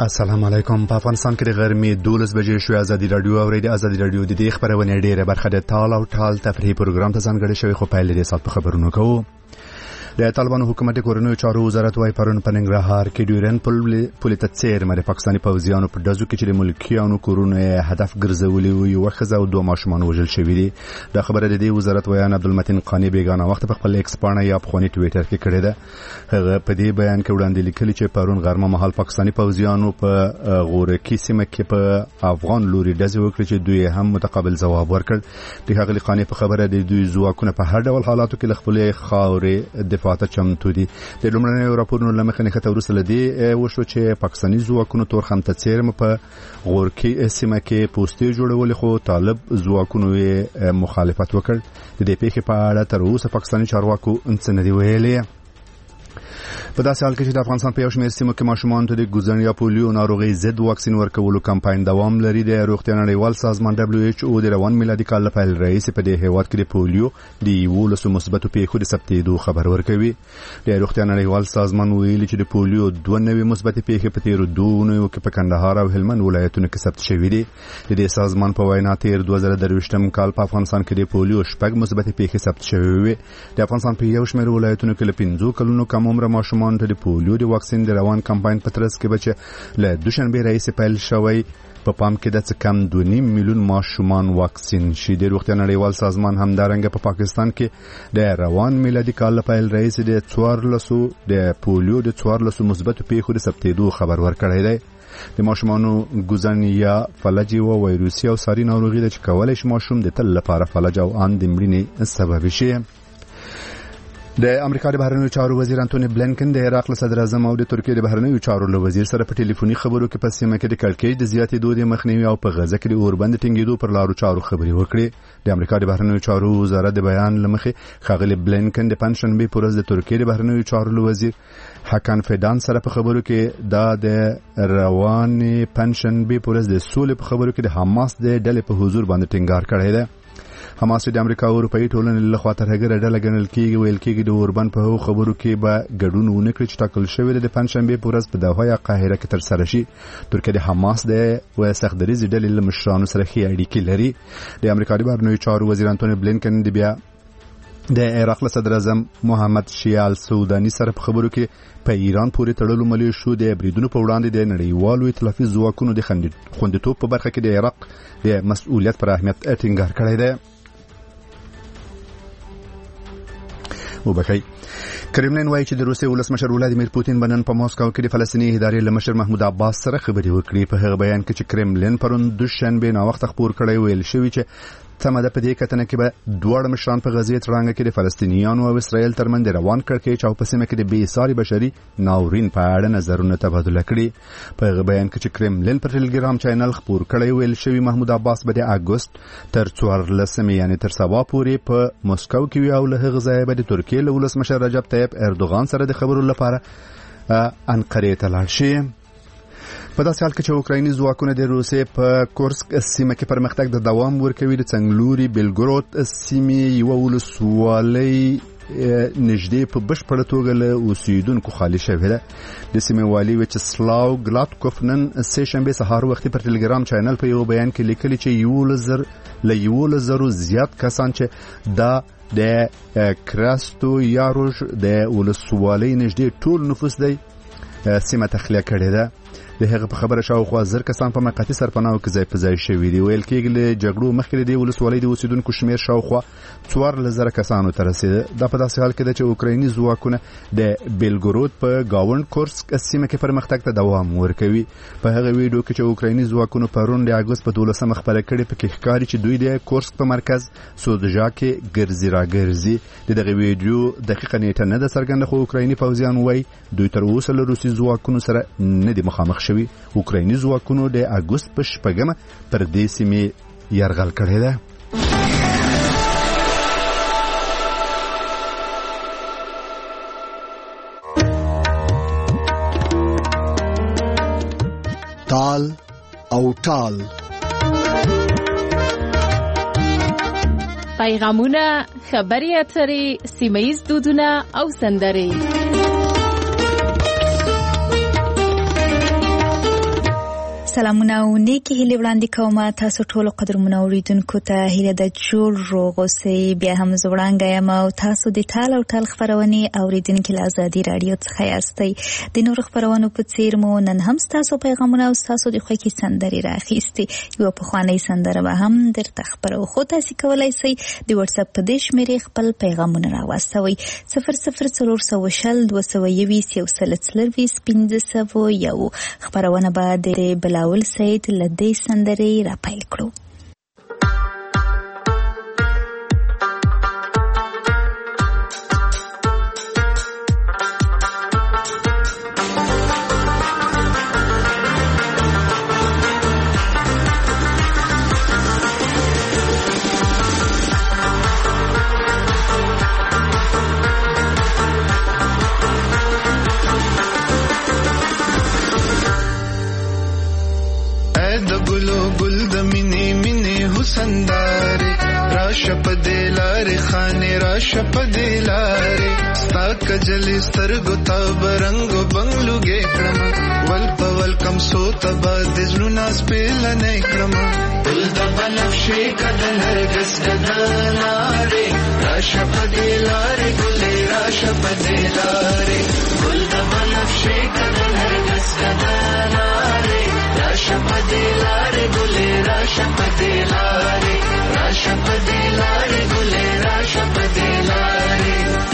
السلام علیکم. په افغانستان کې د غرمې 12 بجې شوې. ازادي رادیو او ریډیو ازادي رادیو د دې خبرونه ډیره برخه د ټال او ټال تفریحي پروګرام ته ځانګړی شوی، خو په لید سات په خبرونو کوو. د طالبانو حکومت کورنیو چارو وزارت وايي پرون په ننګرهار کې ډیورن پل ته څیرمه د پاکستاني پوځیانو په دزو کې چې د ملکیانو کورونه هدف ګرځولي وي او خزه او دوه ماشومان وژل شوي دي. دا خبره د دې وزارت ویان عبدالمتین قانی بیگانه وخت په خپل ایکس پاڼه یا په خونی ټویټر کې کړی ده. هغه په دې بیان کې وړاندې لیکلي چې پرون غرمه مهال پاکستاني پوځیانو په غورکی سیمه کې په افغان لوري دزو وکړي چې دوی هم متقابل جواب ورکړ. د هغه قانی په خبره د دوی ځواکونه په هر ډول حالاتو کې خپل خاورې دفاع ته چمتو دي. د لومړنیو راپورونو لمخې نه خته ورسره دي وشو چې پاکستاني ځواکونو تورخم ته څیرمه په غورکی سیمه کې پوسټي جوړول، خو طالب ځواکونو مخالفت وکړ. د دې پیښې په اړه تر اوسه پاکستاني چارواکو څه نه دی ویلي. په داسې حال کې چې د افغانستان په یو شمېر سیمو کې ماشومان ته د ګوزن یا پولیو ناروغي ضد واکسین ورکولو کمپاین دوام لري. د روغتیا نړیوال سازمان WHO د روان میلادي کال لپاره رئیس په دې هیواد کې د پولیو د 11 مثبتو پیښو د ثبتېدو خبر ورکوي. د روغتیا نړیوال سازمان ویلي چې د پولیو 2 مثبتې پیښې په تیرو 2 اونیو کې په کندهار او هلمند ولایتونو کې ثبت شوې دي. د دې سازمان په وینا تیر 2023م کال په افغانستان کې د پولیو 6 مثبتې پیښې ثبت شوې وي. د افغانستان په یو شمېر ولایتونو کې له 5 کلونو کم عمر ماشومان ته د پولیو د واکسین د روان کمپاین په ترڅ کې بچ له دوشنبه رئیس پیل شوی. په پام کې د څه کم 2.5 میلیون ماشومان واکسین شي. د روغتیا نړیوال سازمان همدارنګه په پاکستان کې د روان میلادي کال لپاره رئیس د 14 د پولیو د 14 مثبت پیښو د ثبتېدو خبر ورکړی دی. د ماشومانو ګوزن یا فلج او وایروسي او ساري ناروغي د کولای شي ماشوم د تل لپاره فلج او ان د مړینې سبب شي. د امریکا د بهرنیو چارو وزیر انټونی بلینکن د عراق صدر اعظم او د ترکیې د بهرنیو چارو وزیر سره په ټلیفوني خبرو کې په سیمه کې د کړکېچ د زیاتېدو د مخنیوي او په غزه کې د اوربند ټینګېدو پر لارو چارو خبرې وکړې. د امریکا د بهرنیو چارو وزارت د بیان لمخې ښاغلي بلینکن د پنځشنبه پر ورځ د ترکیې د بهرنیو چارو وزیر حکان فیدان سره په خبرو کې د روان پنځشنبه پر ورځ د سولې په خبرو کې د حماس د ډلې په حضور باندې ټینګار کړی دی. حماس د امریکا او اروپאי ټولنې له خوا ترهګره ډله ګڼل کېږي. ویل کېږي د اوربند په هغو خبرو کې به ګډون ونه کړي چې ټاکل شوی د پنځشنبه په ورځ په دوحه یا قاهره کې ترسره شي. ترکیه د حماس د سختدریزې ډلې له مشرانو سره ښې اړیکې لري. د امریکا د بهرنیو چارو وزیر انټونی بلینکن د عراق صدر اعظم محمد شیال سودانی سره په خبرو کې په ایران پورې تړلو ملیشو د بریدونو په وړاندې د نړیوالو ائتلافي ځواکونو د خوندیتوب په برخه کې د عراق د مسؤلیت پر اهمیت ټینګار کړی دی. وبخي کرملین وایي چې د روسیې ولسمشر ولادیمیر پوتین بنن په ماسکو کې د فلسطیني ادارې له مشر محمود عباس سره خبرې وکړې. په هغه بیان کې چې کرملین پرون دوشنبه نا وخت خبر کړی ویل شوی چې تمه ده په دې کتنه کې به دوه مشران په غزې ترانګه کې د فلسطینیانو او اسرائیل ترمنځ روان کړکېچ او په سیمه کې د بېساري بشري ناورین په اړه نظرونه تبادله کړي. په هغه بیان کې چې کرملین پر ټلګرام چینل خبر کړی ویل شوی محمود عباس به د اگست تر 14 یعنی تر سبا پورې په مسکو کې وي او له هغه ځایه به د ترکیې له ولسمشر رجب طیب اردوغان سره د خبرو لپاره انقره ته لاړ شي. په داسې حال کې چې اوکرایني ځواکونه د روسیې په کورسک سیمه کې پرمختګ د دوام ورکوي، د څنګلوري بیلګرود سیمې یو ولسوالۍ نږدې په بشپړه توګه له اوسیدونکو خالي شوې ده. د سیمې والي ویچسلاو ګلاتکوف نن سه شنبه سهار وختي پر ټلګرام چینل په یو بیان کې لیکلي چې 11,000 زیات کسان چې د کراسټو یاروش د ولسوالۍ نږدې ټول نفوس دی سیمه تخلیه کړې ده. د هغه په خبره شاوخوا 1000 کسان په موقتی سرپناهو کې ځای په ځای شوي دي. ویل کېږي له جګړو مخکې د ولسوالۍ د اوسیدونکو شمیر شاوخوا 4000 کسانو ته رسیده. دا په داسې حال کې ده چې اوکرایني ځواکونه د بیلګورود په گاوند کورسک سیمه کې پرمختګ ته دوام ورکوي. په هغه ویډیو کې چې اوکرایني ځواکونو پرون د اگست په 12 خبره کړې په کې ښکاري چې دوی د کورسک په مرکز سودجا کې ګرځي راګرځي. دغه ویډیو دقیقه نیټه نه ده څرګنده، خو اوکرایني پوځیان وایي دوی تر اوسه له روسي ځواکونو سره نه دي مخامخ شوي. اوکرایني ځواکونو د اگست په 6 پر دې سیمې یرغل کړی دی. تال او ټال پیغامونه، خبري اترې، سیمه‌ییز دودونه او سندرې. سلامونه او نیکی هیله وړاندې کوم تاسو ټول قدرمنو اوریدونکو ته هیله د جوړ روغ اوسئ. بیا هم زه وړاندې یم او تاسو د ټال او ټال خبرونه اوریدونکو له ازادي رادیو څخه یاستئ. د نور خبرونو په څیر مو نن هم تاسو پیغامونه او تاسو د خوښي سندري راخېستي. یو په خواني سندره به هم درته خبرو خو تاسو کولای شئ د واتس اپ په دې شمیرې خپل پیغامونه راوستوئ 000221 خبرونه بعد بلاول سید لدی سندري را پیل کړو. کجلی سترګو تا برنګو بنگلو ګې کړم ول په ول کم سو تبا د زړونو سپېل نه کړم ول د بنفشي کدل هرګس کدلاره راشه په دې لارې ګلې راشه په دې لارې ول د بنفشي کدل هرګس کدلاره راشه په دې لارې ګلې راشه په دې لارې راشه په دې لارې ګلې راشه په دې لارې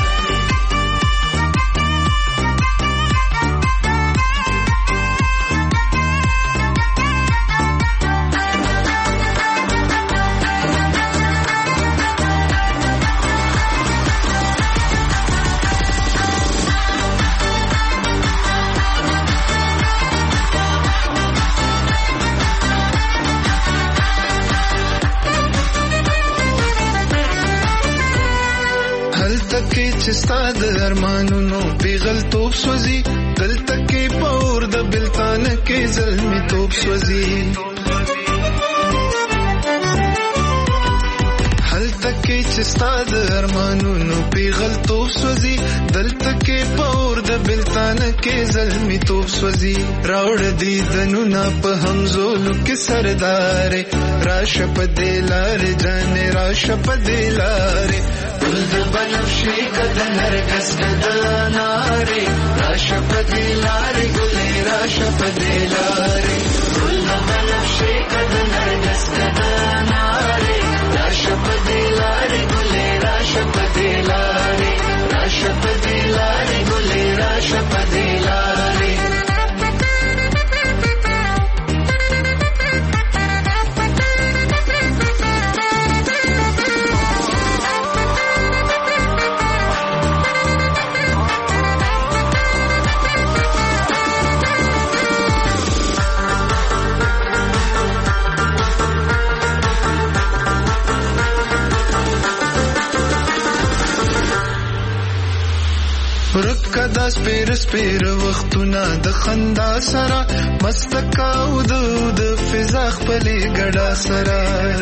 چستا د ارمانونو پیغل توپ سوزی دلته کې پور د بلتان کې ظلمي توپ سوزی هلته کې چستا د ارمانونو پیغل توپ سوزی دلته کې پور د بلتان کې ظلمي توپ سوزی راوړ دي دنونه په همزولو کې سردار راشه په دلار جان راشه په دلار ول د بنفشي کدل هرګس کدلاره راشه په دې لارې ګلې راشه په دې لارې ول د بنفشي کدل هرګس کدلاره راشه په دې لارې ګلې راشه په دې لارې راشه په دې لارې ګلې راشه په دې لارې رکدا سپیر وختونه د خندا سره مستکا او د فضا خپلې ګډا سره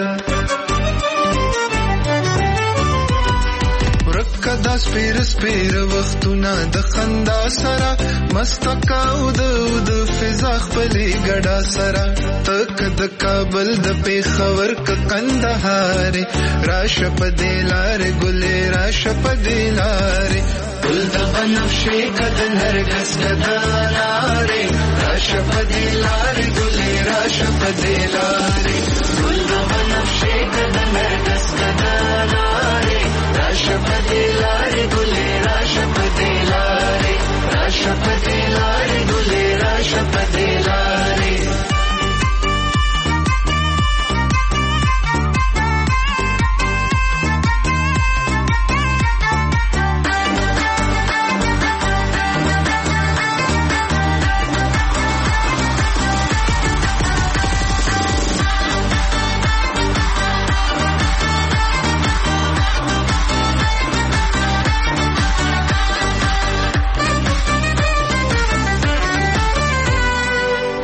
رکدا سپیر وختونه د خندا سره مستکا او د فضا خپلې ګډا سره تک د کابل د پیښور ک کندهار راشه په دې لارې ګلې راشه په دې لارې ول د بنفشي کدل هرګس کدلاره راشه په دې لارې ګلې راشه په دې لارې ول د بنفشي کدل هرګس کدلاره راشه په دې لارې ګلې راشه په دې لارې راشه په دې لارې ګلې راشه په دې لارې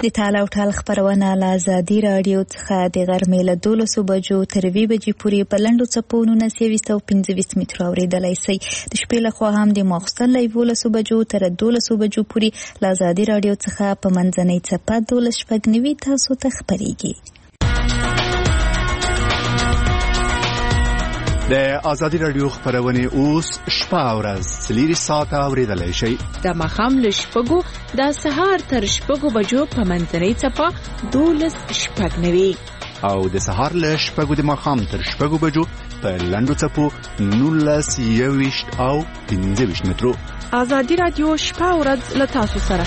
د تال او ټال خبرونه له ازادي راډیو څخه د غرمې له 12 بجو تر 2 بجې پورې په لنډو څپو 1925 مترو اورېدلی شئ. د شپې لخوا هم د ماخوستن له 11 بجو تر 12 بجو پورې له ازادي راډیو څخه په منځنۍ څپه 12:90 تاسو ته خبرېږي. د ازادي راډیو خبرونه اوس شپه او ورځ 3 ساعته اوریدلای شئ. د ماښام له 6 د سهار تر 6 بجو په منځنۍ څپه 12:90 او د سهار له 6 د ماښام تر 6 بجو په لنډو څپو 19:20 او 15 مترو. ازادي راډیو شپه او ورځ له تاسو سره.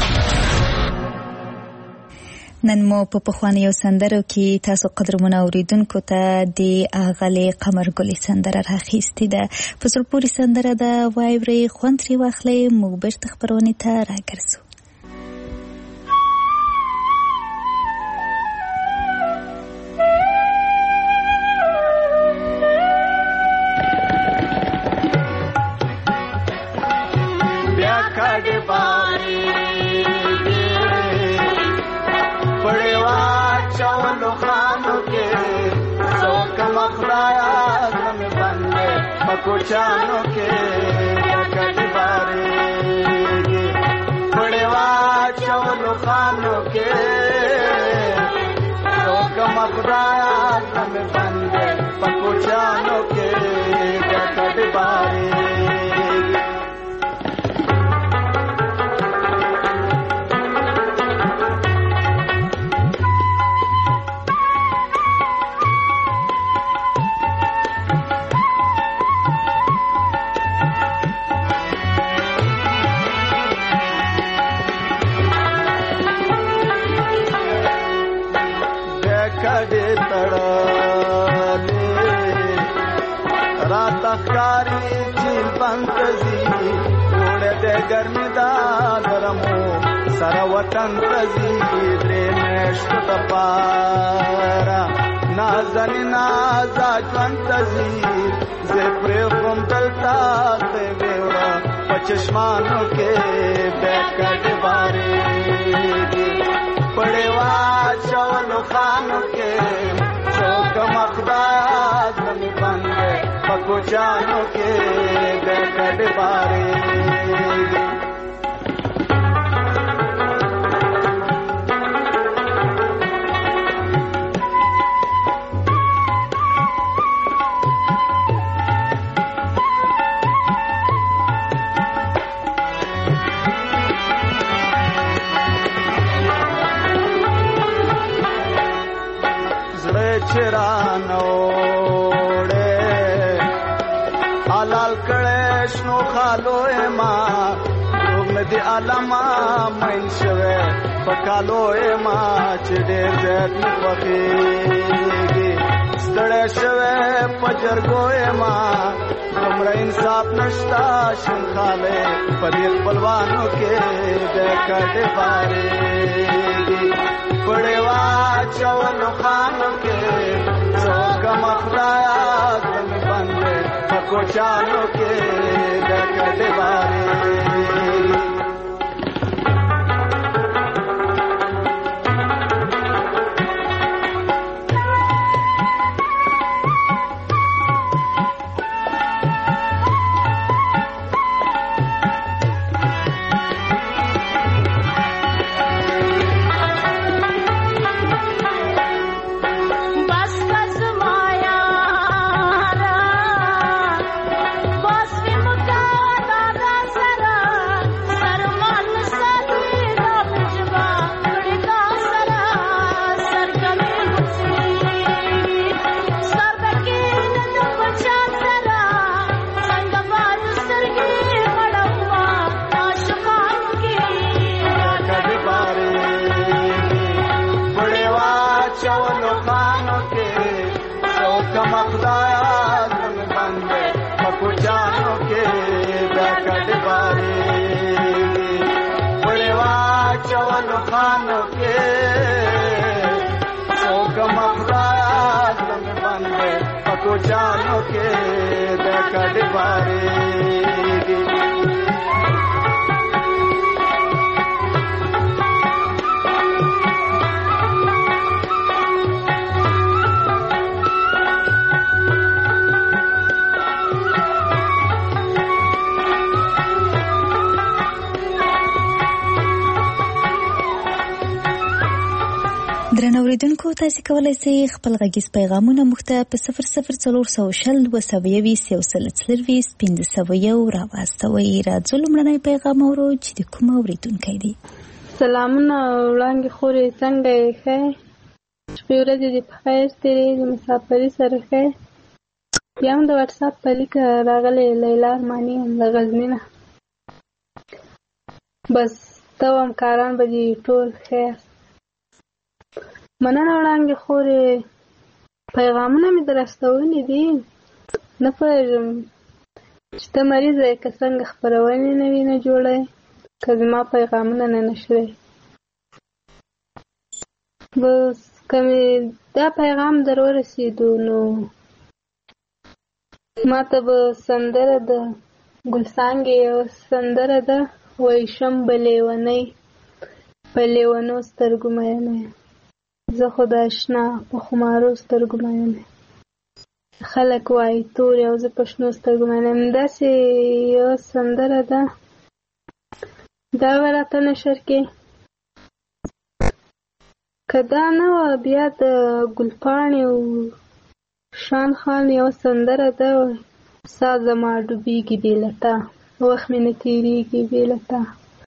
نن مو په پخوانیو سندرو کې تاسو قدرمنو اوریدونکو ته د اغلې قمر ګلې سندره راخیستې ده. په زړه پورې سندره ده، وایوري خوند ترې واخلئ. موږ بیرته خپرونې ته راګرځو. कुचानो के कटबारे पड़ेवा चौलो खानो के रोक मखदाया तम बंदे पकुचानो के कटबारे कारी झील पंतजी उड़े दे गर्मी दादरमो सारा वतन तजी रे मेश्त तपारा नाजनी नाजा जंतजी जे प्रेम दलता से बेवड़ा पचश्मानों के बैकट बारे पड़ेवा चौलो खानों के चौक मखदाज में बंदे पकुचानो के बैकट बारे चिरानोड़े आलाल कळेशनो खालोए मा उमदी आलमा मनशवे पकालोए मा चिडे जत पखीगी stळे शवे पजरगोए मा हमरा इंसाफ नष्टा शंखाले पदीर बलवानों के देखट बारे पड़ेवा चौलो खानों के चौक मखदाया तुम बंदे पकुचानो के देखट बारे जानो के देखट बारे اوریدونکو تاسو کولای شئ خپل غږیز پیغامونه موږ ته په 00400 راواستوئ. راځو لومړنی پیغام اورو چې د کوم اوریدونکی دی. سلامونه وړاندې خورې څنګه یې ښه؟ شپې ورځې دې په خیر تېرې د مسافري سره ښه؟ بیا هم د واتساپ په لیک راغلی لیلا ارماني یم له غزني نه. بس ته او همکاران به دې ټول ښه یاست. مننه وړاندې خورې، پیغامونه مې در استولي دي. نه پوهېږم چې ته مریضه یې که څنګه خپرونې نه وي نه جوړی که زما پیغامونه نه نشرئ. بس که مې دا پیغام در ورسېدو نو ما ته به سندره د ګلڅانګې یوه سندره ده، وایي شم به لیونۍ په لیونو سترګو مینه یم، زه خو د اشنا په خمارو سترګو مینه یم. خلک وایي تورې او زه په شنو سترګو مینه یم. داسې یوه سندره ده، دا به راته نشر کې. که دا نه وه بیا د ګلپاڼې او شان خان یوه سندره ده، ساه زما ډوبېږي بې له تا، وخت مې نه تېرېږي بې له تا.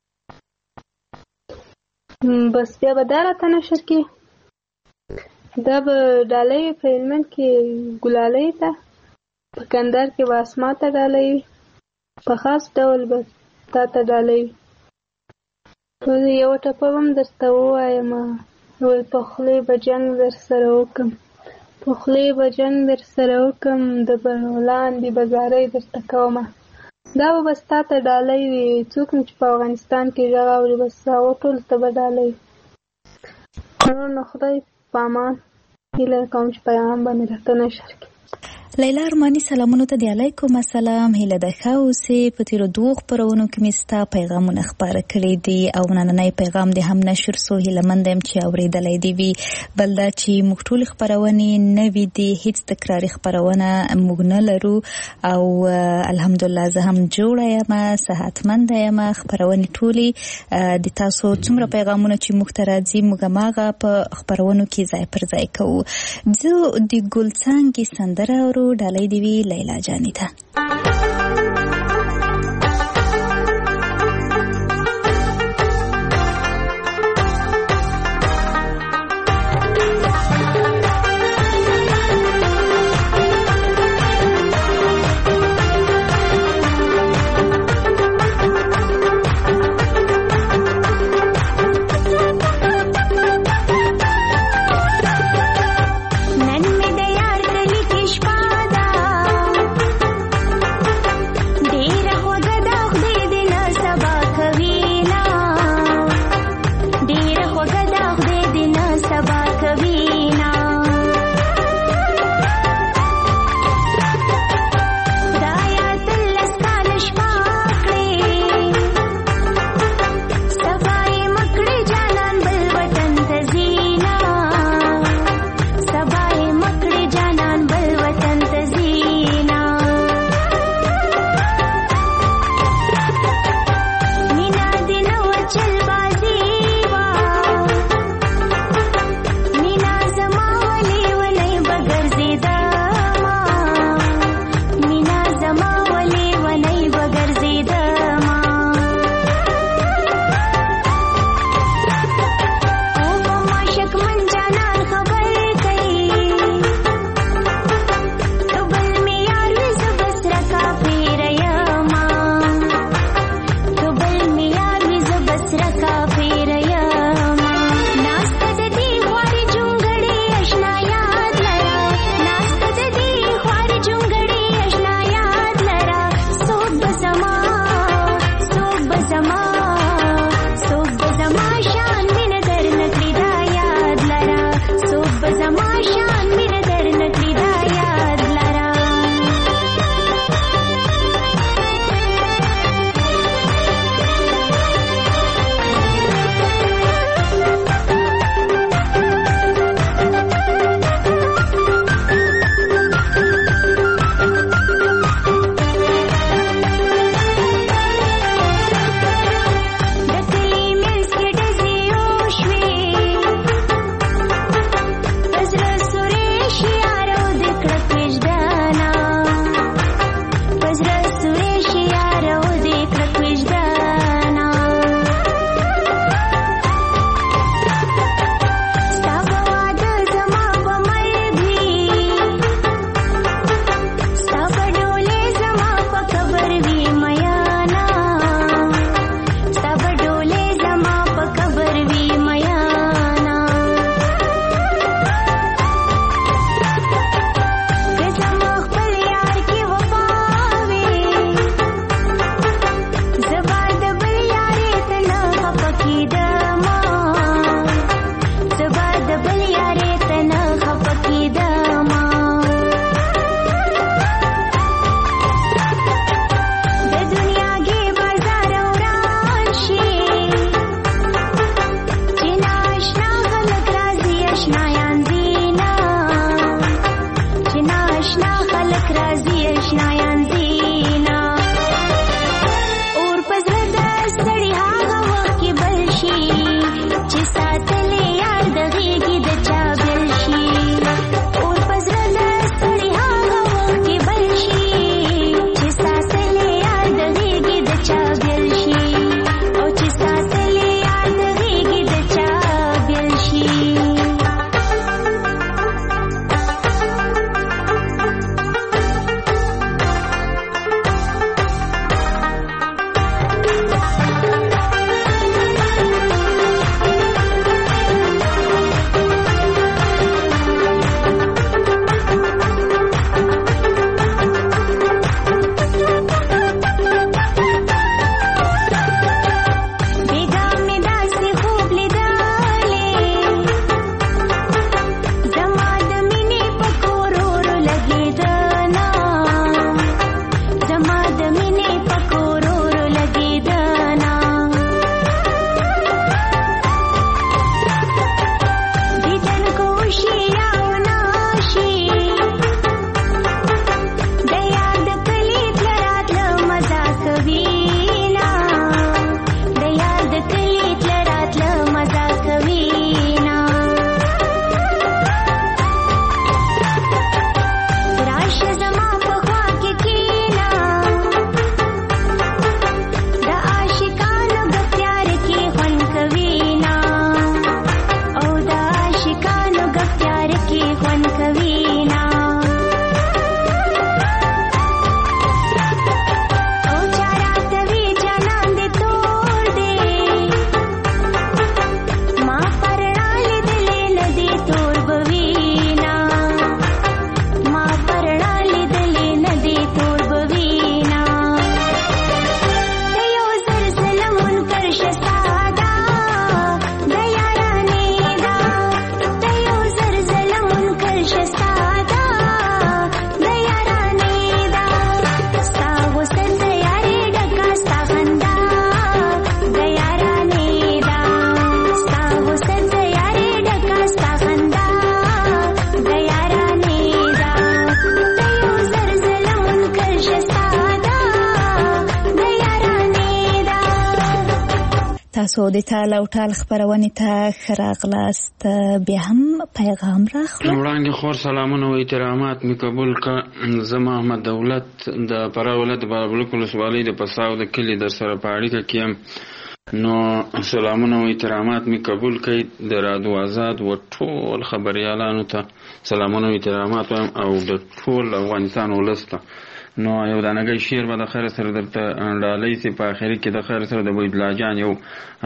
بس بیا به دا راته نشر کې. دا به ډالۍ وي په هلمند کې ګلالۍ ته، په کندهار کې به اسما ته ډالۍ وي، په خاص ډول به تا ته ډالۍ وي. یوه ټپه به هم درته ووایم، وایي په خولې به جنګ در سره وکړم، په خولې به جنګ در سره وکړم، د بڼو لاندې به زارۍ درته کومه. دا به بس تا ته ډالۍ وي. څوک چې په افغانستان کې غږ اوري بس هغو ټولو ته به ډالۍ وي. نور نو خدای په امان. هیله کوم چې پیغام به مې راته نشر کړي. لیلا ارماني سلامونو ته د علیکم السلام. هیله ده ښه اوسې. په تېرو 2 خپرونو کې مې ستا پیغامونه خپاره کړي دي او نننی پیغام دې هم نشر سو. هیلهمنده یم چې اورېدلی دې وي. بل دا چې موږ ټولې خپرونې نوې دي، هېڅ تکراري خپرونه موږ نه لرو او الحمدلله زه هم جوړه یم، صحتمنده یم. خپرونې ټولې د تاسو څومره پیغامونه چې موږ ته راځي موږ هماغه په خپرونو کې ځای پر ځای کوو. زه د ګلڅانګې سندره اورو. ډالۍ دی وی لیلا جانی ته. नन में दयार कली के پاک راځي اشنایان زینا اور پزړه د سړی هغه وخت کې بل شي چې ساتلې یاد د غېږې د چا بل شي اور پزړه د سړی هغه وخت کې بل شي چې ساتلې یاد د غېږې د چا بل شي او چې ساتلې یاد د غېږې د چا بل شي تاسو د تال او ټال خبرونه ته خراغلاست بیا هم پیغام راخلو وړاندې خور سلامونه او احترامات می قبول کا زما احمد دولت د پراولت بابلک ولسوالۍ د پساو د کلی در سره پاړی کیم نو سلامونه او احترامات می قبول کړئ د رادیو آزاد و ټول خبريالانو ته سلامونه او احترامات او د ټول افغانستان ولسته نو یو دانګي شعر به د خیر سره درته ډالۍ سي په اخر کې د خیر سره د وید لاجان یو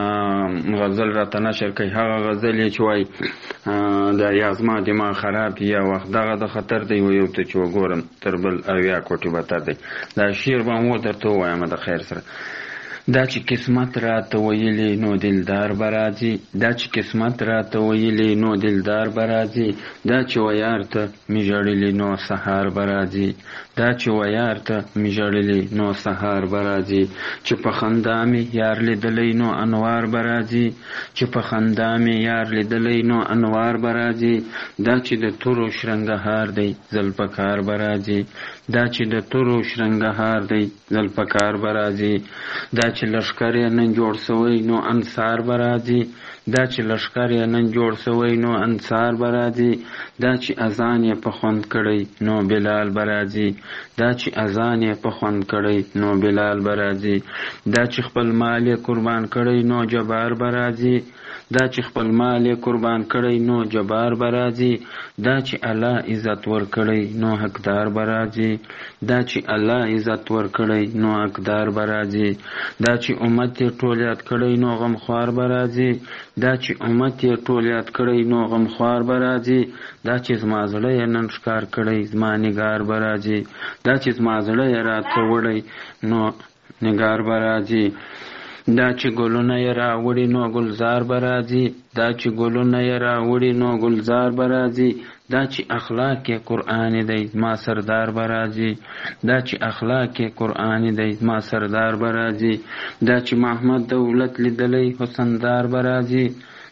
غزل راته نشر کوي هغه غزل چې وای د یازما دماغ خراب یا وخت دغه د خطر دی یو ته چې وګورم تر بل اویا کوټي بتر دی دا شعر به مو درته وایم د خیر سره دا چې قسمت راته ویلې نو دلدار برازي دا چې قسمت راته ویلې نو دلدار برازي دا چې ویار ته میجړلې نو سحر برازي دا چې ویار ته میجړلې نو سحر برازي چې په خندا می یار لیدلې نو انوار برازي چې په خندا می یار لیدلې نو انوار برازي دا چې د تورو شرنګهار دی زلپکار برازي دا چې د تورو شرنګهار دی زلپکار برازي دا چې لشکر یې نن جوړ سوی نو انصار برازي دا چې لشکر یې نن جوړ سوی نو انصار برازي دا چې اذان یې په خوند کړی نو بلال برازي دا چې اذان یې په خوند کړی نو بلال برازي دا چې خپل مال یې قربان کړی نو جبار برازي دا چې خپل مال یې قربان کړی نو جبار برازي دا چې الله عزت ور کړی نو حقدار برازي دا چې الله عزت ور کړی نو حقدار برازي دا چې امت یې ټول یاد کړی نو غمخوار برازي دا چې امت یې ټول یاد کړی نو غمخوار برازي دا چې زما زړه یې نن ښکار کړی زما نگار برازي دا چې زما زړه یې راته وړی نو نگار برازي دا چې ګلونه یې راوړي نو ګلزار برازي دا چې ګلونه یې راوړي نو ګلزار برازي دا چې اخلاق کې قرآن دی ما سردار برازي دا چې اخلاق کې قرآن دی ما سردار برازي دا چې محمد دولت لیدلې حسندار برازي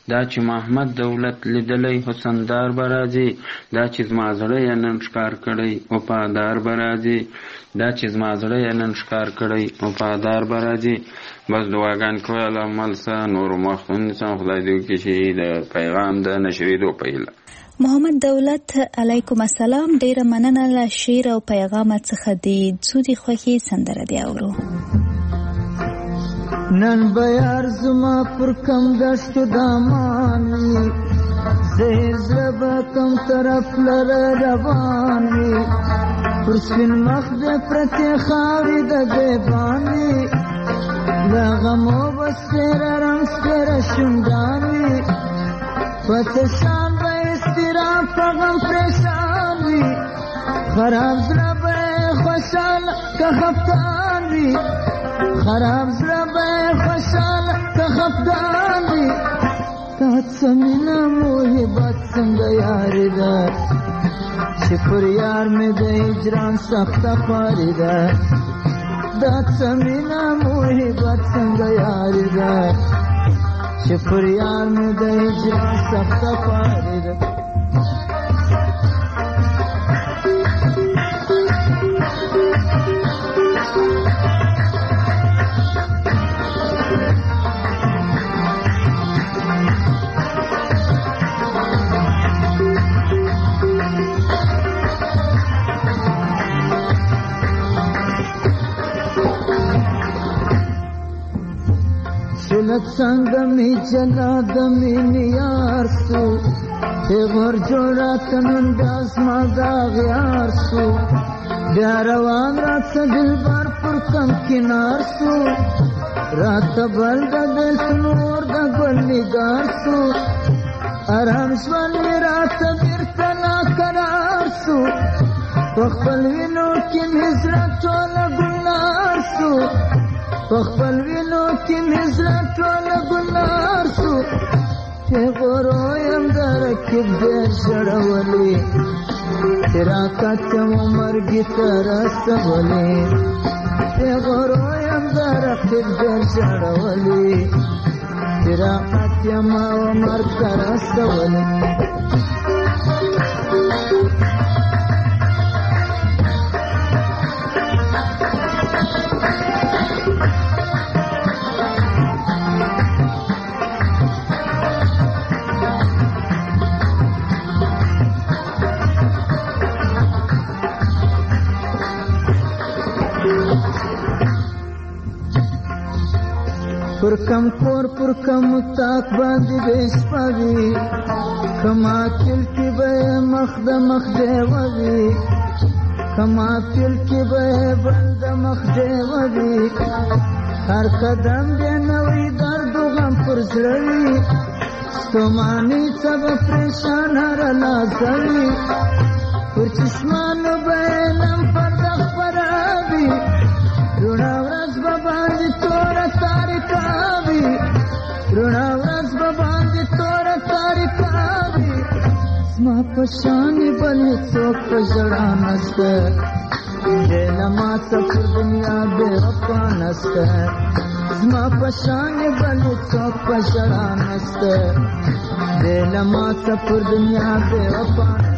دا چې محمد دولت لیدلی حسندار به راځي، دا چې زما زړه یې نن ښکار کړی وفادار به راځي، دا چې زما زړه یې نن ښکار کړی وفادار به راځي. بس دعاګان کوی الله عمل سه نور مخون سم خدای دې وکړي چې د پیغام د نشریدو په هیله. محمد دولت علیکم السلام، ډیره مننه له شعر او پیغام څخه د څو دی خوښي سندره دی اورو. نن بیار زما پر کم دشتو دامانی زهر به کم طرف لر روانی پر سپین مخ د پرتی خاوری د دیبانی لغمو بسپیر رنگ سپیر شندانی پتشان به استرام فغم پریشانی خراب زرا به خوشحال که خفتان وی خراب زرا به خوشحال که خفتان وی تا سمینا محبت څنګه یاری ده چې پر یار مې د هجران سخته خواري ده دا سمینا محبت څنګه یاری ده چې پر یار مې د هجران سخته خواري ده. سلت سنگمی جلا دمی نیار سو پیغور جوڑا تننداز مادا غیار سو بیاروان رات سا دل بار پر کم کنار سو رات بلد دل سنور دا گل نگار سو ارام شوانی رات بیرتنا قرار سو وقبل وینو کی مزرا چولا گلار سو وخبل وینو کی مزرا ټوله ګلار سو پیغورو یم درکب دیر شړولی تراکت مو مرګی ته رسولی پیغورو یم درکب دیر شړولی تراکت مو مرګ ته رسولی. پر کم کور پر کم تاک باندې بشپوي کما کل کی به مخ د مخ دیوي کما کل کی به بند مخ دیوي هر قدم دې نوې درد غم پر زړوي ستوماني سب پریشان هر لازمي پر چشمانو به نم پر د خبرابي رونا ورځ به باندې تور تاریکاوي رونا ورځ به باندې تور تاریکاوي زما په شان بل څوک په ژړا نشته دل ما ته په دنیا بې وفا نشته زما په شان بل څوک په ژړا نشته دل ما ته په دنیا بې وفا نشته.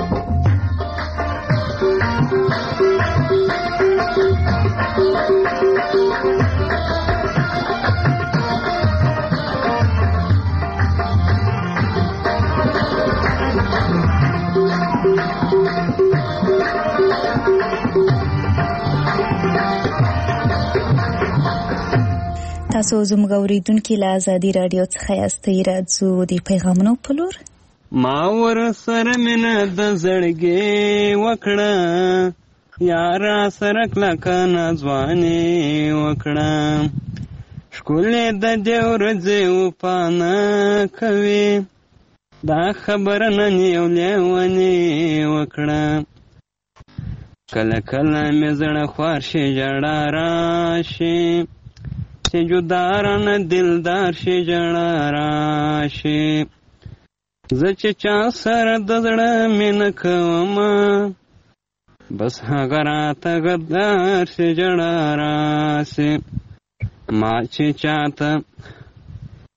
تاسو زموږ اوریدونکي له ازادي رادیو څخه یاستئ. راځو د پیغامونو په لور. ما ور سره مینه د زړګي وکړه یارا سره کلکه نازوانې وکړه ښکلې د دې ورځې وپانه کوي دا خبره نن یو لیونې وکړه کله کله مې زړه خوار شي ژړا راشي چې جدا رانه دلدار شي ژړا راشي زه چې چا سره د زړه مینه کومه بس هغه راته غدار شي ژړا راشي ما چې چاته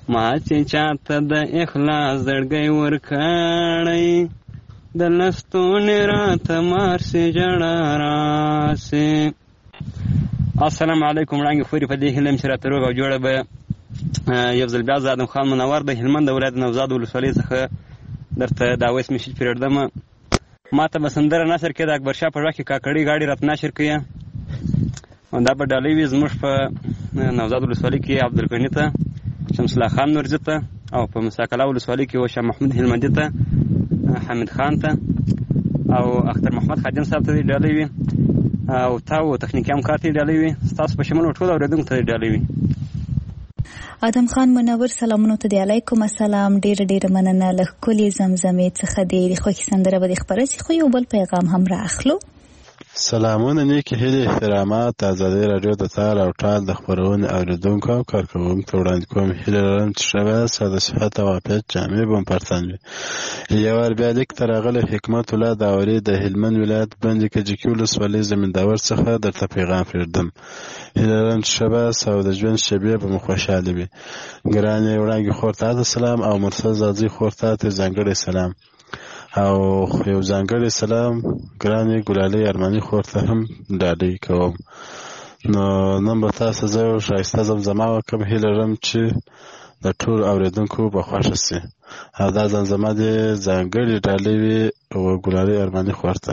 ما چې چاته د اخلاص زړګی ورکړی د لستونې راته مارسي جړه راسي. السلام علیکم. وړاندې خوري په دې هیله چې راته روغ او جوړه به یو ځل بیا زه ادم خان منور د هلمند د ولایت نوزاد ولسوالۍ څخه درته دا وایس میسیج پرېږدم. ما ته به سندره نشر کړې د اکبرشاه په وخت کې کاکړي ګاډي راته نشر کړې. دا به ډالۍ وي زموږ په نوزاد ولسوالۍ کې عبدالغني ته، شمس الله خان نورزي ته، او په مساکله ولسوالۍ کې شاه محمود هلمندي ته، حمید خان ته او اختر محمد خادم صاحب ته ډالۍ وي، او تا او تخنیکي همکار ته ډالۍ وي. ستاسو په شمول ټول اورېدونکو ته ډالۍ وي. ادم خان منور سلامونو ته دی. علیکم السلام. ډیره ډیره مننه له ښکلې زمزمې څخه د خوښۍ سندره به د خپره سي. خو یو بل پیغام هم راخلو. سلامونه، نیکی هیلې، احترامات. ازادي راډیو د تال او ټال د خپرونې اوریدونکو او کارکوونکو ته وړاندې کوم. هیله لرم چې ښه یاست، د صحت او عافیت جامې به مو پر تن وي. یو وار بیا لیک ته راغلی حکمت الله داوري د هلمند ولایت بند کجکي ولسوالۍ زمینداور څخه درته پیغام پرېږدم. هیله لرم چې ښه یاست او د ژوند شېبې به مو خوشحاله وي. ګرانې وړانګې خور ته د سلام او مرسل زاځي خور ته ځانګړی سلام، او یو ځانګړی سلام ګرانې ګلالۍ ارماني خور ته هم ډالۍ کوم. نو نن به تاسو زه ښایسته زمزمه وکړم. هیله لرم چې د ټولو اورېدونکو به خوښه سي، او دا زمزمه دې ځانګړې ډالۍ وي ګلالۍ ارماني خور ته.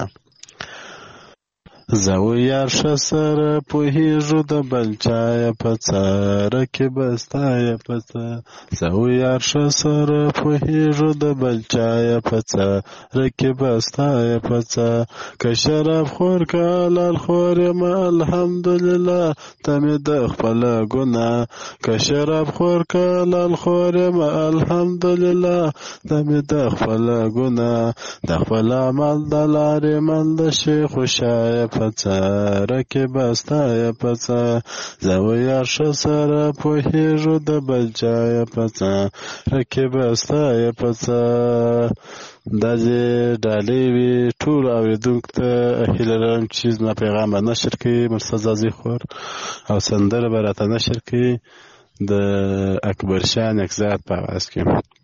زه و یار ښه سره پوهېږو د بل چایه په څه رکې به ستایه په څه. زه و یار ښه سره پوهېږو د بل چایه په څه رکې به ستایه په څه. که شراب خور که حلال خور یمه الحمدلله ته مې د خپله ګناه. که شراب خور که حلال خور یمه الحمدلله ته مې د خپله ګناه. د خپل عمل د لارې من د شي خوشایه په څه رکې به ستایه په څه. زه و یار ښه سره پوهېږو د بل چایه په څه رکې به ستایه په څه. دا دې ډالۍ وي ټولو اورېدونکو ته. هیله لرم چې زما پیغام به نشر کړي مرسل زاځي خور، او سندره به راته نشر کړي د اکبرشاه نکزاد په اواز کې.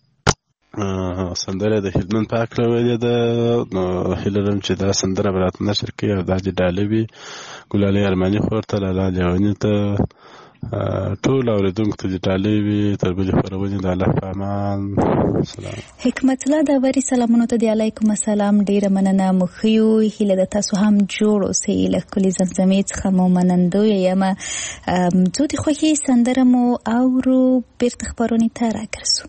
سندره د هلمند په هکله ویلې ده. نو هیله لرم چې دا سندره به راته نشر کړي، او دا دې ډالۍ وي ګلالۍ ارماني خور ته، لالا لیوني ته، ټول اورېدونکو ته دې ډالۍ وي. تر بلې خپرونې د الله په امان. سلام. حکمت الله داوري سلامونو ته دی. علیکم السلام. ډیره مننه. مو ښه یو. هیله ده تاسو هم جوړ اوسئ. له ښکلې زمزمې څخه مو منندویه یم. څو د خوښۍ سندره مو اورو، بیرته خپرونې ته راګرځو.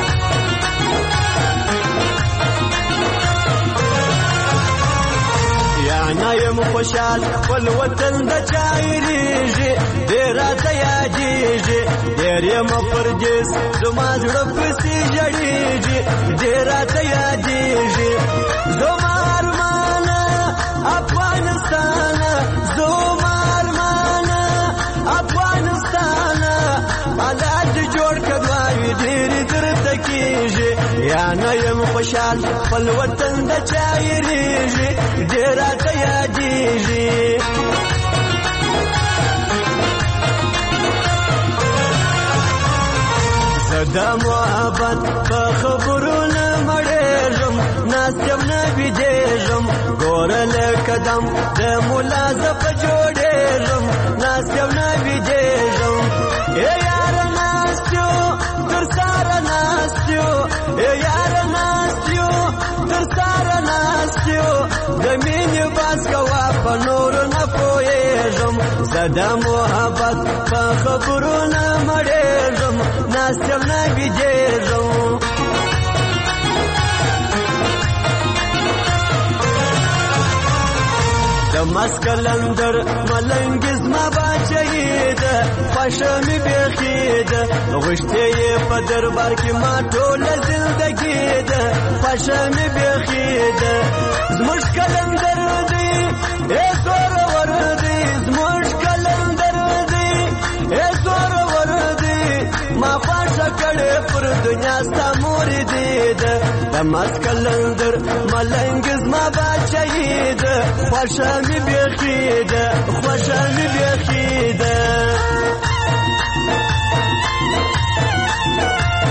یعنی یم خوشحال خپل وطن د چایریږي، ډېر راته یادېږي، ډېر یم پردیس زما زړه پسې ژړېږي، ډېر راته یادېږي زما ارمانه افغانستانه، زما ارمانه افغانستانه. حالات جوړ کړوي ډېرې درته کېږي. یعنی یم خوشحال خپل وطن د چایریږي، ډېر راته یادېږي. زه د محبت په خبرو نه مړېږم، ناست یم نه بېدېږم، ګوره له قدم د ملا زه په جوړېږم، ناست یم نه بېدېږم. ای یاره ناست یو تر ساره ناست یو، ای یاره ناست یو تر ساره ناست یو، د مینې باز کوه په نورو نه پوهېږم. زه د محبت په خبرو نه مړېږم، ناست یم نه بېدېږم. د مسکلندر ملنګ زما باچهی ده، خوښه مې بیخي ده، غوښتې یې په دربار کې ما ټوله زندګي ده، خوښه مې بیخي ده. زموږ کلندر دی ای زورور دی، زموږ کلندر دی ای زورور دی، ما خوښه کړې پر دنیا ستا مور دی ده. د مسکلندر ملنګ زما باچهی ده، خوښه مې بیخي ده، خوښه مې بیخي ده.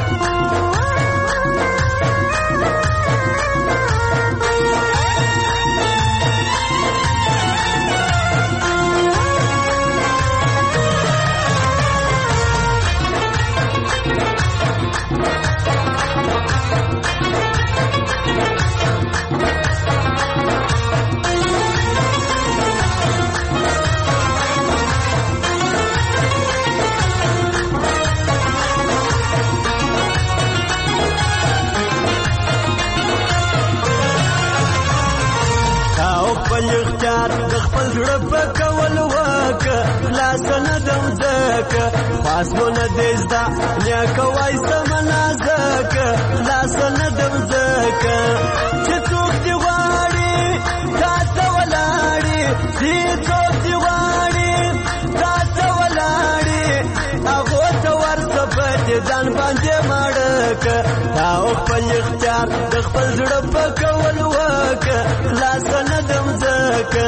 خپل اختیار د خپل زړه په کول وکه خلاص نه دم زکه پاسونه دې زده نیکه وایسته منازکه خلاص نه دم زکه چې څوک دې غواړي تا ته ولاړي چې څوک دې غواړي تا ته ولاړي هغو ته ورته په دې ځان باندې ماړکه تا خپل اختیار د خپل زړه په کول وکه خلاص نه دم زکه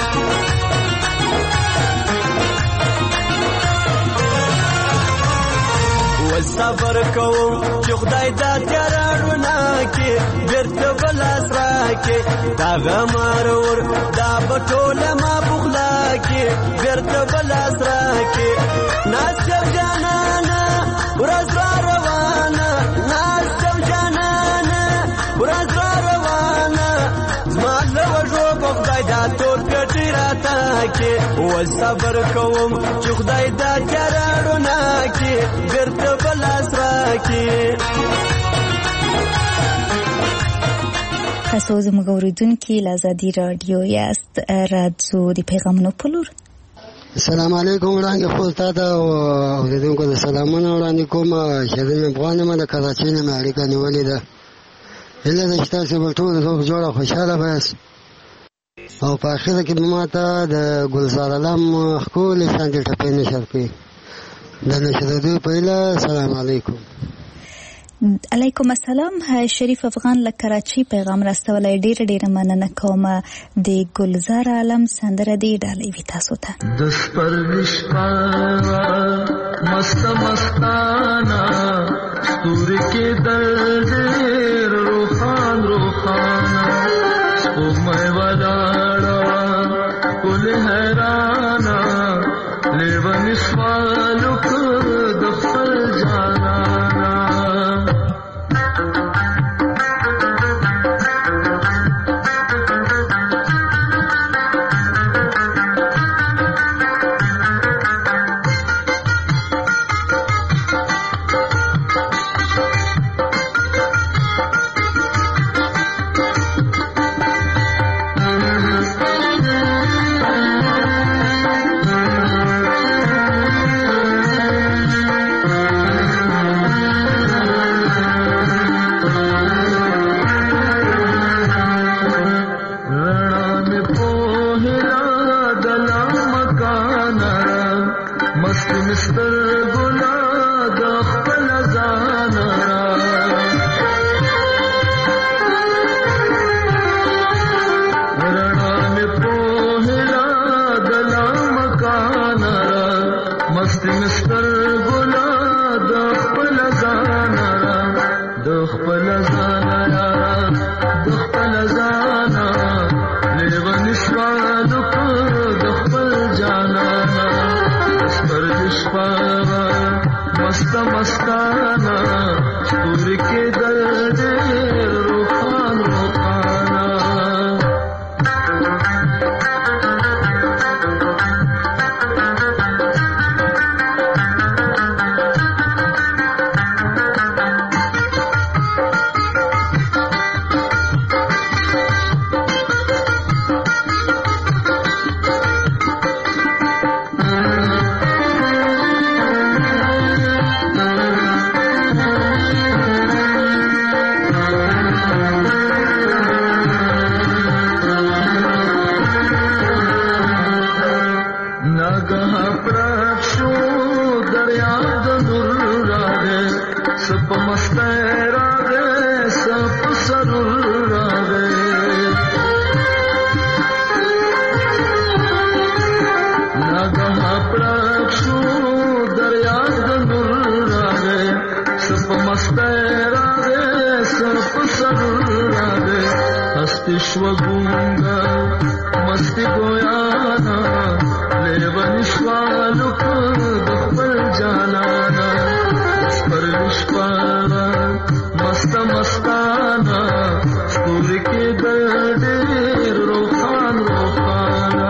صبر کوم چې خدای دا تیاره رڼا کې بېرته به لاس راکړي دا غمارور دا به ټوله ما بخلا کې بېرته به لاس راکړي ناستم جانانه ورځ را روانه ناستم جانانه ورځ را روانه زما له وږو به خدای دا تور کټي راته کې صبر کوم چې خدای دا تیاره رڼا کې بېرته به لاس راکړي تاسو زموږ اورېدونکي له ازادي راډیو یاست راځو د پیغامونو په لور السلام علیکم وړاندې خو تا ته اورېدونکو د سلامونه وړاندې کوم شهزاد افغان یم د کراچۍ نه مې اړیکه نیولې ده هیله ده چې تاسو به ټول روغ جوړ او خوشحاله یاست او په اخره کې به ما ته د ګلزار علم ښکلې شانتې ټپې نشر کړي د نشرېدو په هیله سلام علیکم علیکم السلام شریف افغان له کراچۍ پیغام راستولی ډېره مننه کوم د ګلزار عالم سندره دې ډالۍ وي تاسو ته د سپرلي شپه مست مستانه ستوري کې ډېر روښانه سپوږمۍ ولاړه ټول حیرانه لیونی سوال وکړ د خپل جانانه مستانه ستوري کې ډېر روښانه Shwagunga masti goyana levan shwaluk dukhl janana par vishwana mast mastana stur ke darder rohan rohana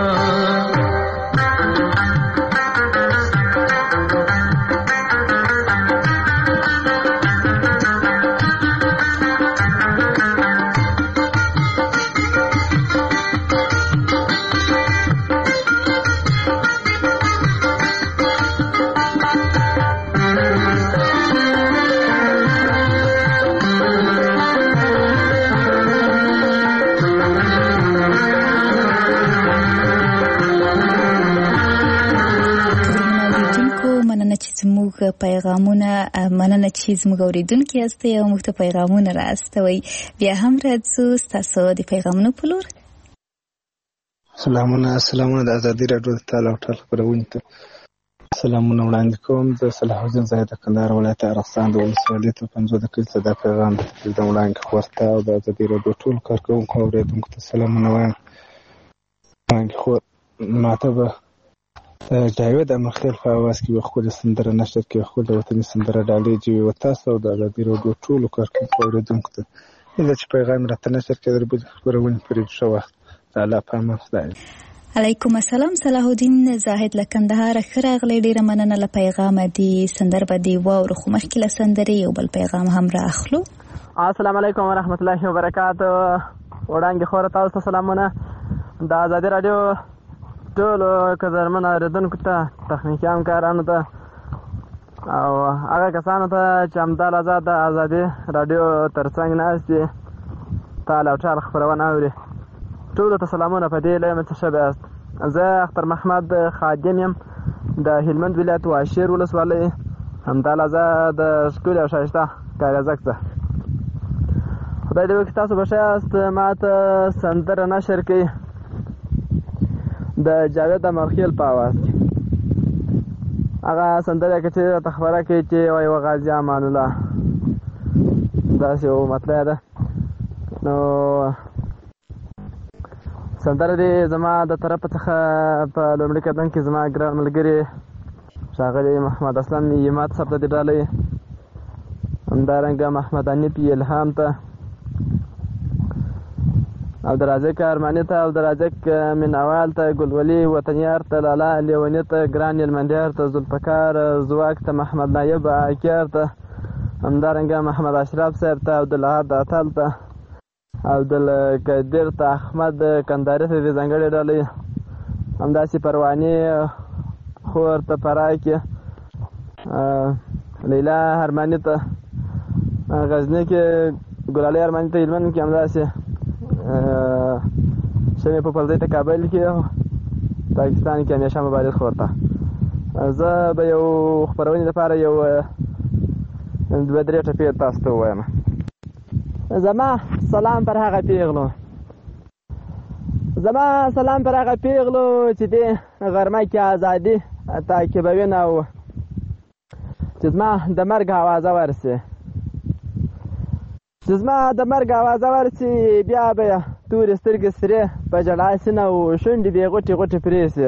مننه چې زموږ پیغامونه اوریدونکي یاستئ او موږ ته پیغامونه راستوي. بیا هم راځو ستاسو د پیغامونو په لور. سلامونه د ازادي راډیو د تال او ټال خپرونې ته سلامونه وړاندې کوم. زه صلاح الدین زاهد د کندهار ولایت ارغستان د ولسوالۍ ته 50 کلي ته دا پیغام د وړاندې خورته او د ازادي راډیو ټول کارکوونکو او اوریدونکو ته سلامونه وایم. وړاندې خور ماته به جاوید امرخیل په اواز کې ښکلې سندره نشر کې ښکلې وطني سندره ډالۍ جوړې و تاسو او د ازادي راډیو ټولو کارکوونکو او اوریدونکو ته دا چې پیغام راته نشر کې در بده خبرونه پرې ښه وخت الله پامه خدای. علیکم السلام. صلاح الدین زاهد له کندهار راغلی. ډیره مننه له پیغام دی سندر بدی واورو خو مخکې له سندرې یو بل پیغام هم راخلو. السلام علیکم ورحمت الله وبرکاتہ. وړاندې خور تاسو سلامونه د ازادي راډیو ټولو قدرمن اوریدونکو ته تخنیکي همکارانو ته او هغه کسانو ته چې همدال آزاد د ازادي راډیو ترڅنګ ناست دي تال او ټال خپرونه اوري. ټولو ته سلامونه په دې لایمه څه شبه است. زه اختر محمد خادم یم د هلمند ولایت واشیر ولسوالۍ همدال آزاد د ښکلي او ښایسته کاریزک څخه. خدای دې وکړي تاسو به ښه یاست. ما ته سندره نشر کوي د جاوید امرخیل په اواز کې. هغه سندره کې چې راته خبره کوي چې وایي و غازي امان الله داسې یو مطلع ده. نو سندره دې زما د طرفه څخه په لومړي قدم کې زما ګران ملګري ښاغلي محمد اسلم یمات صاحب ته دې ډالۍ، همدارنګه محمد حنیف الهام ته، عبدالرازق ارماني ته، عبدالرازق مناوال ته، ګلولي وطنیار ته، لالا لیوني ته، ګران یلمندیار ته، ذوالفقار زواک ته، محمد نایب عکیار ته، همدارنګه محمد اشرف صاحب ته، عبدالحد عطل ته، عبدالقدیر ته، احمد کنداري ته دې ځانګړې ډالۍ، همداسې پرواني خور ته فرای کې، لیلا ارماني ته غزني کې، ګلالي ارماني ته هلمند کې، همداسې شمې په پلځۍ ته کابل کې، پاکستان کې همیشه مبارز خور ته. زه به یو خپرونې لپاره یو 2-3 ټپې تاسو ته ووایم. زما سلام پر هغه پیغلو، زما سلام پر هغه پیغلو چې دې غرمه کې ازادي تعقیبوي او چې زما د مرګ اوازه ورسي، چې زما د مرګ اوازه ورسي، بیا به تورې سترګې سرې په ژړا سینه او شونډې بې غوټې غوټې پرې سي،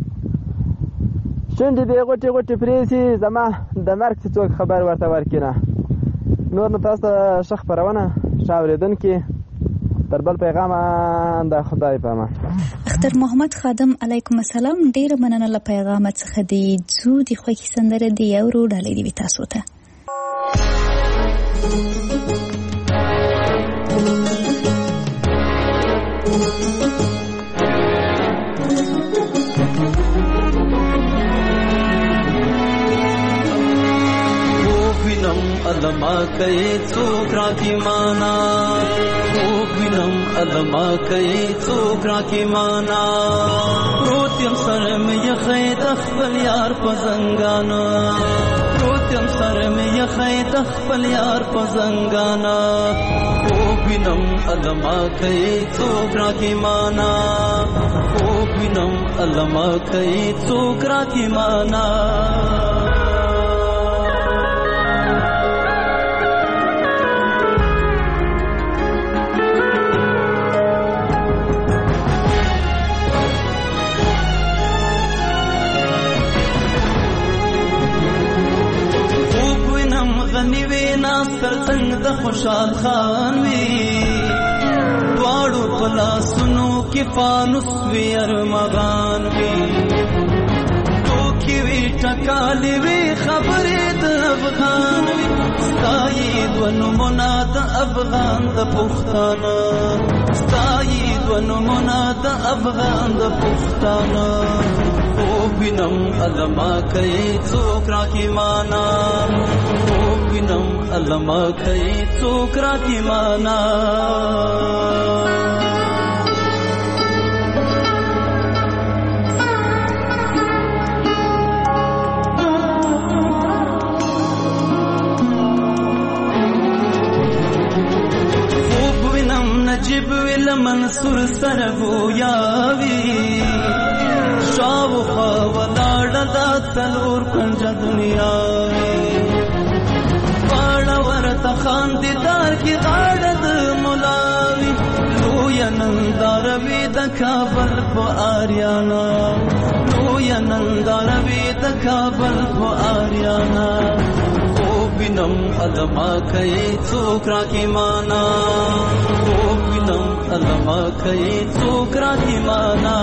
شونډې بې غوټې غوټې پرې سي، زما د مرګ چې څوک خبر ورته ورکړي نه. نور نو تاسو ته ښه خپرونه، ښه اورېدونکي، تر بل پیغامه د خدای په امان. اختر محمد خادم علیکم السلام. ډیره مننه له پیغامه څخه دی. ځو د خوښې سندره دی اورو ډالۍ دی تاسو ته. ادما کوي څوک راکی مانا، خوب وینم ادما کوي څوک راکی مانا، پروت یم سر مې یخی د خپل یار په زنګانا، پروت یم سر مې یخی د خپل یار په زنګانا، خوب وینم ادما کوي څوک راکی مانا، خوب وینم ادما کوي څوک راکی مانا. غنیوی ناستر څنګ د خوشحال خان وی، دواړو په لاسونو کې فانوس وی ارمغان وی، ټوکې وی ټکالې وی خبرې د افغان وی، ستایي دوه نومونه د افغان د پښتانه، ستایي دوه نومونه د افغان د پښتانه، خوب وینم علما کوي څوک راکی مانا، خوب وینم علما کوي څوک راکی مانا. منصور سره گویاوي شاوخوا ولاړه دا څلور کنجه دنیا واړه ورته خاندیدار کې غاړه د ملاوي لویه ننداره وي د کابل په آریانا لویه ننداره وي د کابل په آریانا وینم علما کوي څوک راکې مانا وینم علما کوي څوک راکې مانا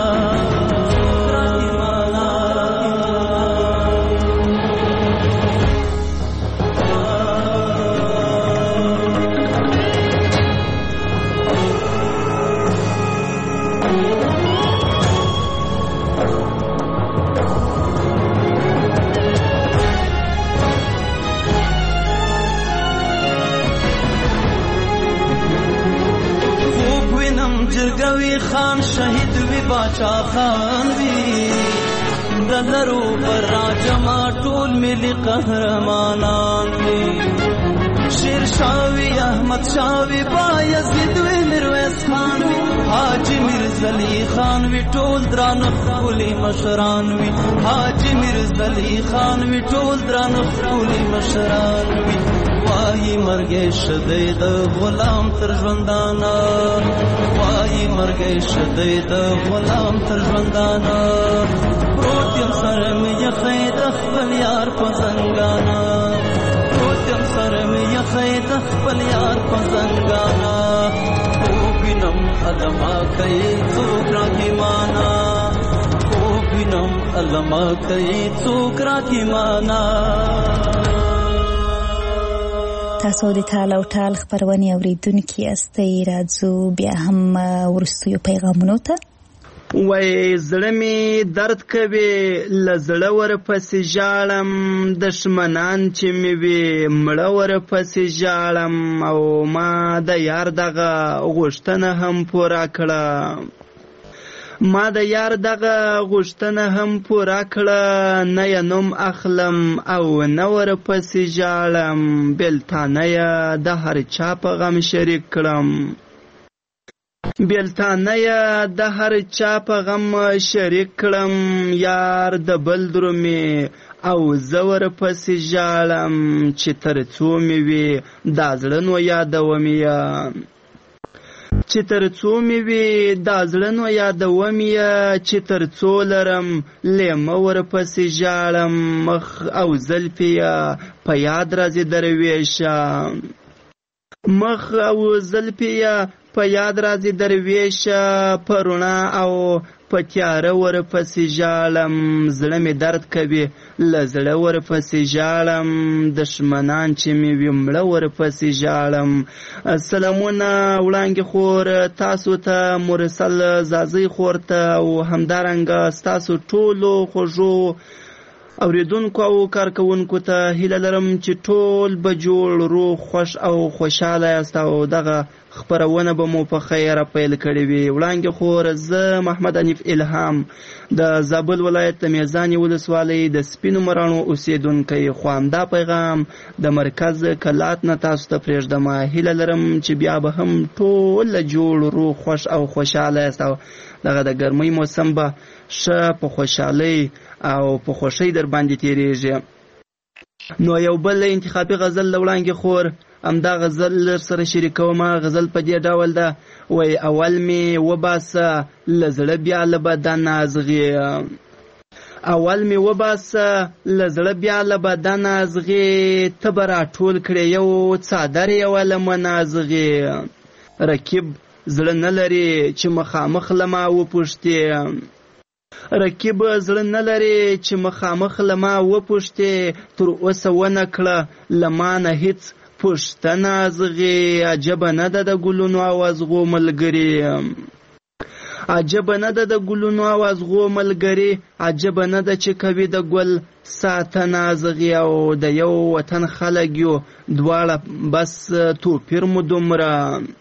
جرګوي خان شهید وي باچا خان وي د لرو پر راجما ټول ملي قهرمانان وي شیر شاوي احمد شاوي بایزید وي میرویس خان وي حاجی میرزلی خان وي ټول درانه ښکلي مشران وي حاجی میرزلی خان وي ټول درانه ښکلي مشران وي وایي مرګې شدی د غلام تر ژوندانه وایي مرګې شدی د غلام تر ژوندانه پروت یم سره مې یخی د خپل یار په زنګانه پروت یم سره مې یخی د خپل یار په زنګانه ووینم علما کوي څوک راکې مانا ووینم علما کوي څوک راکې مانا تاسو د ټال او ټال خبرونه اوریدونکو یاستئ راځو بیا هم ورستیو پیغامونو ته وای زړه می درد کوي لزړه ور پسې ژاړم دشمنان چې می وي مړه ور پسې ژاړم او ما د یار دغه غوښتنه هم پوره کړه ما د یار دغه غوښتنه هم پوره کړه نه یې نوم اخلم او نه ورپسې ژاړم بېلتانه یې د هر چا په غم شریک کړم بېلتانه یې د هر چا په غم شریک کړم یار د بل درومې او زه ورپسې ژاړم چې تر څو مې وي دا زړه نو یادوم یې چې تر څو مې وي دا زړه نو یادوم یې چې تر څو لرم لیمه ورپسې ژاړم مخ او زلفې یې په یاد راځي درویشه مخ او زلفې یې په یاد راځي درویشه په رڼا او په تیاره ورپسې ژاړم زړه مې درد کوي له زړه ورپسې ژاړم دشمنان چې مې وي مړه ورپسې ژاړم سلامونه وړانګې خور تاسو ته مرسل زازۍ خور ته او همدارنګه ستاسو ټولو خوږو اوریدونکو او کارکوونکو ته هیله لرم چې ټول به جوړ روغ خوښ او خوشحاله یاست او دغه خبرونه به مو په خیره پیل کړې وي وړانګې خور زه محمد حنیف الهام د زابل ولایت د میزانې ولسوالۍ د سپینو مراڼو اوسېدونکی خواندا پیغام د مرکز کلات نه تاسو ته پرېږدم هیله لرم چې بیا به هم ټول جوړ روغ خوښ او خوشحاله یاست او دغه د ګرمۍ موسم به ښه په خوشحالۍ او په خوښۍ در باندې تیریږي نو یو بل انتخابي غزل د وړانګې خور همدا غزل سره شریکوم غزل په دې ډول ده وای اول می وباسه لزړه بیا له بدن ازغي اول می وباسه لزړه بیا له بدن ازغي تبرا ټول کړي یو څادر یو لمنازغي رکیب زړه نه لري چې مخامخ لما و پښتي رکیب زړه نه لري چې مخامخ لما و پښتي تر اوسه ونه کړه لما نه هیڅ پښتنه ازغي عجب نه ده د ګلونو اوازغو ملګري عجب نه ده د ګلونو اوازغو ملګري عجب نه ده چې کوي د ګل ساتنه ازغي او د یو وطن خلک یو دواړه بس توپیر مو دومره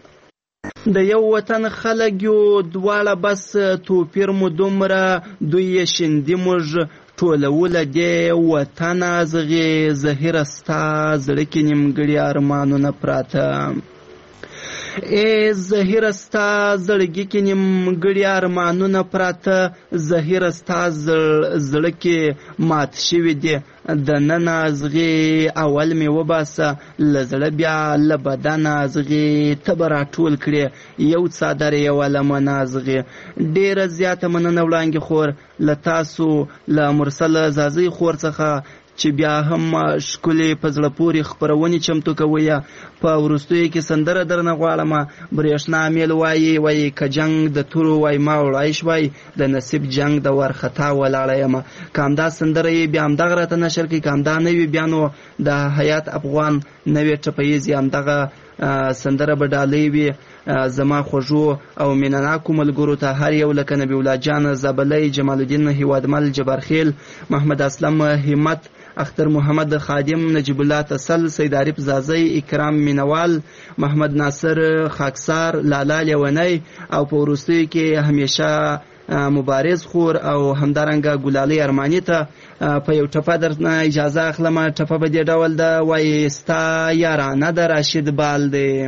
د یو وطن خلک یو دواړه بس توپیر مو دومره دوی شندي موږ ټولول دې وطن ازغي زهره ستا زړه کې نیمګړي ارمانونه پراته ای زهیره ستا زړګي کې نیمګړي ارمانونه پراته، زهیره ستا زړه کې مات شوي دي د نن ازغې اول مې وباسه له زړه بیا له بدنه ازغې ته به راټول کړې یو څادر یوه لمنه ازغې. ډېره زیاته مننه وړانګې خور له تاسو له مرسل زازۍ خور څخه چې بیا هم ښکلې په زړه پورې خپرونې چمتو کوئ. په وروستیو کې سندره درنه غواړم. برېښنا میل وایي که جنګ د تورو وای ما وړای شوای، د نصیب جنګ د ورخطا ولاړه یم. که همدا سندره یې بیا همدغه راته نشر کړي، که همدا نه وي بیا نو د حیات افغان نوې ټپیزې همدغه سندره به ډالۍ وي زما خوږو او مینناکو ملګرو ته، هر یو لکه نبی الله جان زبلی، جمال الدین هیوادمل، جبارخیل، محمد اسلم همت، اختر محمد خادم، نجیب الله تسل، سید عارف زازی، اکرام مینوال، محمد ناصر خاکسار، لالا لیونی او په وروستیو کې همیشه مبارز خور او همدارنګه ګلالۍ ارماني ته په یو ټپه درنه اجازه اخلم. ټپه به دې ډول ده، وایي ستا یارانه د راشد بال دی،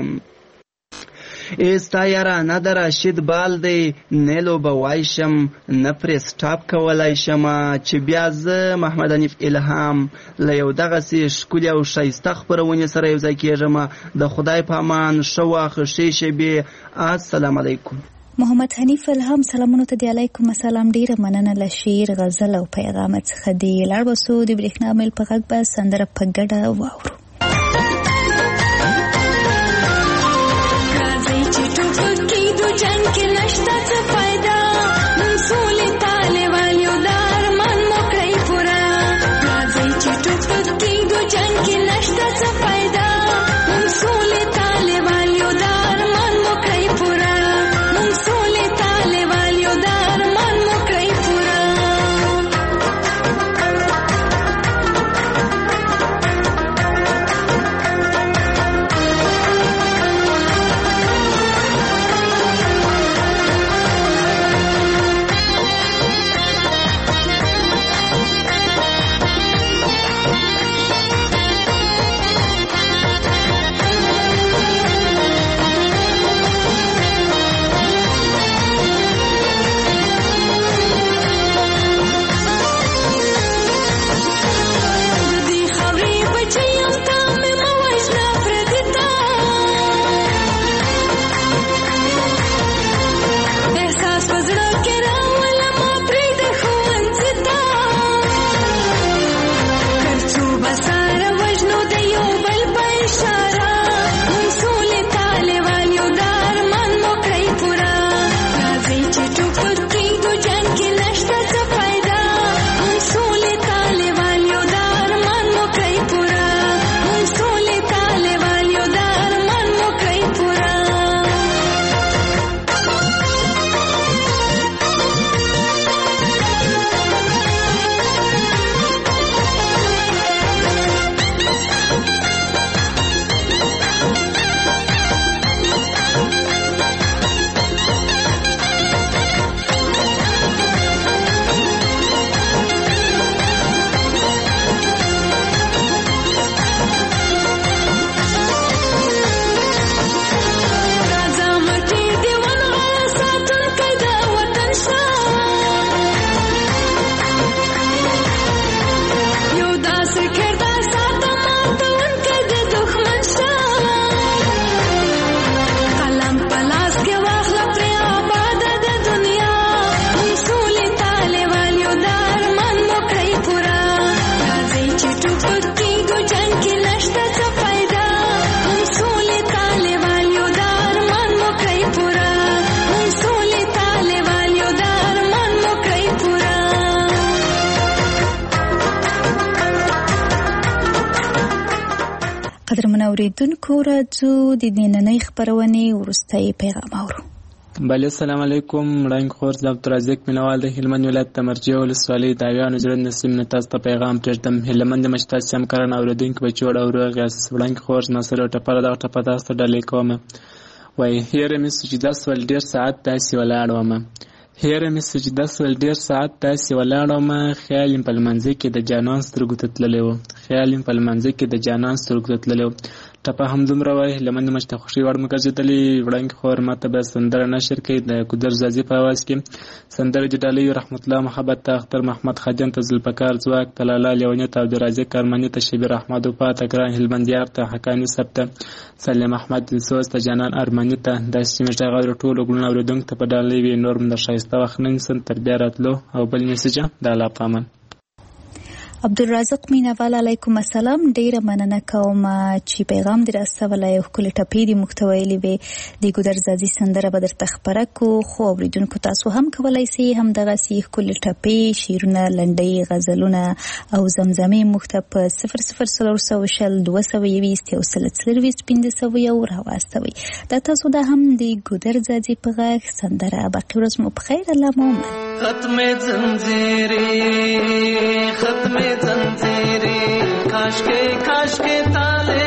ستا یارانه د راشد بال دی، نه لوبه وای شم نه پرې سټاپ کولی شم، چې بیا زه محمد حنیف الهام له یو دغسې ښکلي او ښایسته خپرونې سره یو ځای کېږم. د خدای په امان، ښه وخت، ښې شېبې. السلام علیکم. محمد حنیف الهام سلامونو ته دی. علیکم السلام. ډیره مننه له شعر، غزل او پیغام څخه دی. لاړ بسو د برېښنا میل په غږ به سندره په ګډه واورو. راځئ چې ټوپک کېږدو جنګ کې نشته څه فایده، سولې طالبان یو د ارمان مو کړئ پوره. راځئ چې ټوپک کېږدو جنګ کې نشته څه فایده، سولې طالبان یو د ارمان مو کړئ پوره. سولې طالبان یو د ارمان مو کړئ پوره. قدرمن اوریدونکو راځو د نننۍ خبرونې وروستی پیغام اورو. بله السلام علیکم. وړاندې خور زه عبدالرزاق مینوال د هلمند ولایت د مرجع ولسوالۍ د اویانو زړه نسیم نه تاسو ته پیغام پرېږدم. هلمند د مشتات همکاران اوریدونکي به جوړ او روغ یاست. وړاندې خور زما سره یو ټپه دغه ټپه تاسو ته ډالۍ کومه. وایي هیره مې سجده سول ډېر ساعت داسې ولاړ ومه، هیره مې سجده سول ډېر ساعت داسې ولاړ ومه، خیال مې په لمانځه کې د جانان سترګو ته تللی و، خیال په لمانځه کې د جانان سترګو ته تللی و. ټپه هم دومره وایي لمن مچ د خوښۍ وړ مو ګرځېدلې. وړاندې خور ماته به سندره نشر کوي د ګودر زازي په اواز کې. سندره د ډالۍ رحمت الله محبت ته اختر محمد خجن ته ذوالفقار ځواک ته لالا لیوني ته عبدالرازق ارمني ته شبیر احمد وفا ته ګران هلمندیار ته حقاني صاحب ته سلیم احمد دلسوز ته جانان ارمني ته داسې چې موږ هغه ټولو ګلونه اورېدونکو ته په ډالۍ وي. نور هم د ښایسته وخت نه نیسم تر بیا راتلو. او بل میسج د الله په امان. عبدالرازق مینوال علیکم السلام. ډیره مننه کوم چې پیغام دې راستولی او ښکلې ټپې دې موږ ته ویلې وې. د ګودر زازي سندره به درته خپره کړو، خو اورېدونکو تاسو هم کولی شئ همدغسې ښکلې ټپې، شعرونه، لنډۍ، غزلونه او زمزمې موږ ته په 00400 221 140 1501 راواستوئ. دا تاسو دا هم د ګودر زازي په غږ سندره. باقي ورځ مو په خیر. الله مو عمر. ختم زنجیری ختم زنجیری کاش کے تالے